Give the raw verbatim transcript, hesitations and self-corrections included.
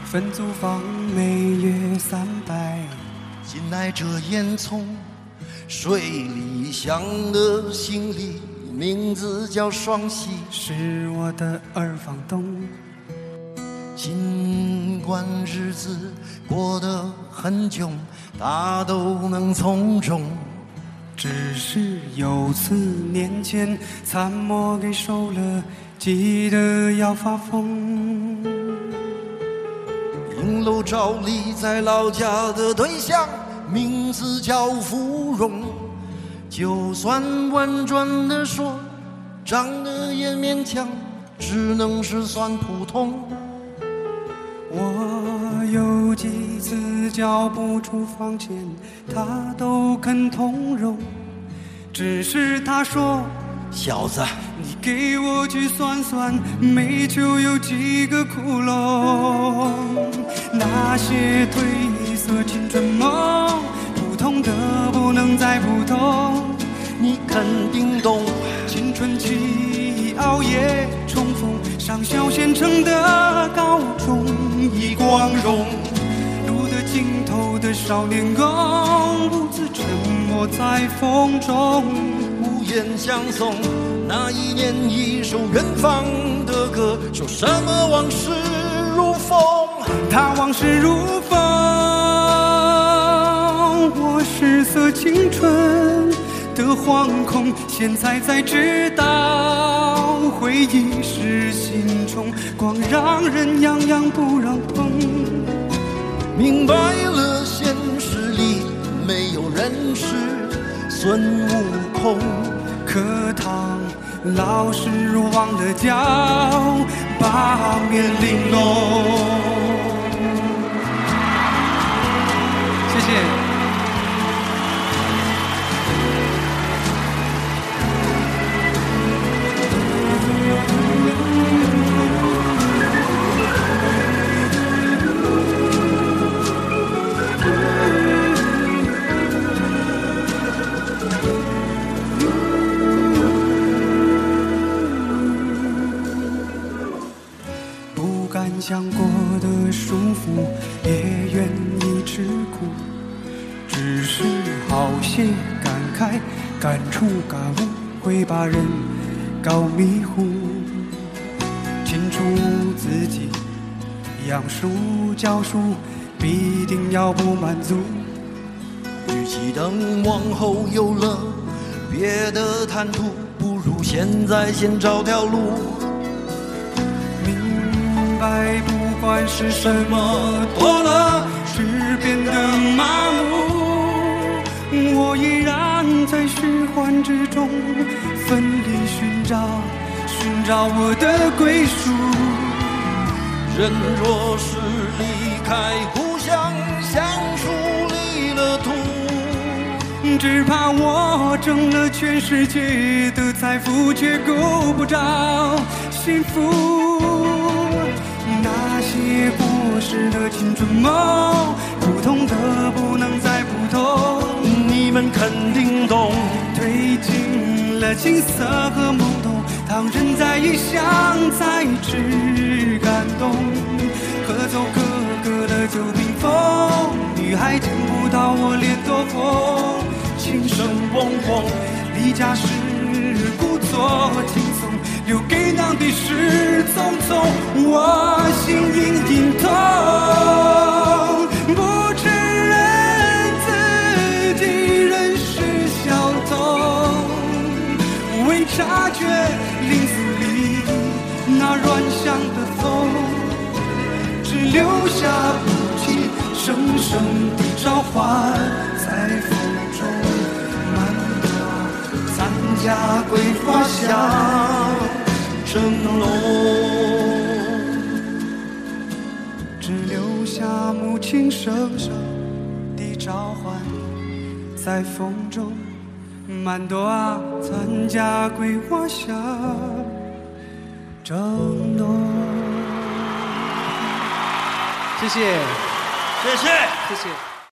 分租房每月三百。 紧挨着烟囱，水里香的行李，名字叫双喜， 是我的二房东。 尽管日子过得很窘，他都能从容。 只是有次年前参谋给收了，急得要发疯。 影楼照例在老家的对象，名字叫芙蓉。就算婉转地说，长得也勉强，只能是算普通。 我有几次交不出房钱，他都肯通融。只是他说， 小子， 你给我去算算，煤球有几个窟窿？那些褪色青春梦，普通的不能再普通。 你肯定懂， 青春期熬夜冲锋，上小县城的高中已光荣。路的尽头的少年宫，独自沉默在风中， 无言相送。那一年一首远方的歌，说什么往事如风， 他往事如风。我失色青春的惶恐，现在才知道，回忆是心虫，光让人痒痒不让碰。 明白了，现实里没有人是孙悟空。 课堂老师忘了教八面玲珑。谢谢。想过的舒服，也愿意吃苦，只是好些感慨、感触、感悟，会把人搞迷糊。清楚自己养书教书，必定要不满足。 与其等往后有了别的谈吐，不如现在先找条路。 明白不管是什么多了，是变得麻木，我依然在循环之中奋力寻找寻找我的归属。 人若是离开故乡，像树离了土， 只怕我挣了全世界的财富，却够不着幸福。那些过时的青春梦，普通的不能再普通。 你们肯定懂， 褪尽了青涩和懵懂，当人在异乡才知感动。喝走哥哥的酒瓶风，女孩见不到我脸多红。琴声嗡嗡，离家时故作轻松，留给娘的事匆匆，我心隐隐痛，不承认自己仍是小童，未察觉林子里那软香的风，只留下不羁深深的召唤，在风中漫过咱家桂花香蒸笼，只留下母亲声声的召唤，在风中漫朵啊，咱家桂花香蒸笼。谢谢， 谢谢， 谢谢。